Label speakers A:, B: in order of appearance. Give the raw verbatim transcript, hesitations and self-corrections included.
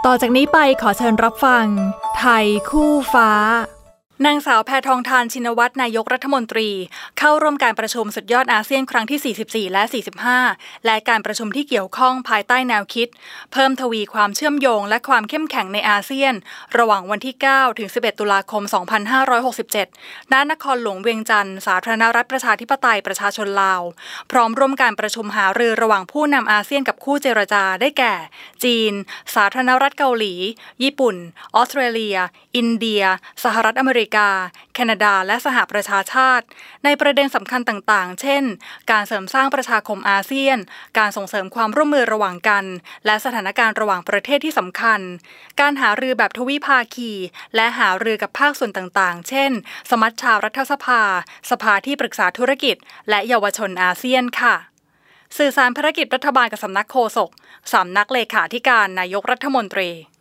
A: ต่อจากนี้ไปขอเชิญรับฟังไทยคู่ฟ้านางสาวแพทองธารชินวัตรนายกรัฐมนตรีเข้าร่วมการประชุมสุดยอดอาเซียนครั้งที่สี่สิบสี่และสี่สิบห้าและการประชุมที่เกี่ยวข้องภายใต้แนวคิดเพิ่มทวีความเชื่อมโยงและความเข้มแข็งในอาเซียนระหว่างวันที่เก้าถึงสิบเอ็ดตุลาคมสองพันห้าร้อยหกสิบเจ็ดณนครหลวงเวียงจันทร์สาธารณรัฐประชาธิปไตยประชาชนลาวพร้อมร่วมการประชุมหารือระหว่างผู้นำอาเซียนกับคู่เจรจาได้แก่จีนสาธารณรัฐเกาหลีญี่ปุ่นออสเตรเลียอินเดียสหรัฐอเมริกาแคนาดาและสหประชาชาติในประเด็นสำคัญต่างๆเช่นการเสริมสร้างประชาคมอาเซียนการส่งเสริมความร่วมมือระหว่างกันและสถานการณ์ระหว่างประเทศที่สำคัญการหารือแบบทวิภาคีและหารือกับภาคส่วนต่างๆเช่นสมัชชารัฐสภาสภาที่ปรึกษาธุรกิจและเยาวชนอาเซียนค่ะสื่อสารภารกิจรัฐบาลกับสำนักโฆษกสำนักเลขาธิการนายกรัฐมนตรี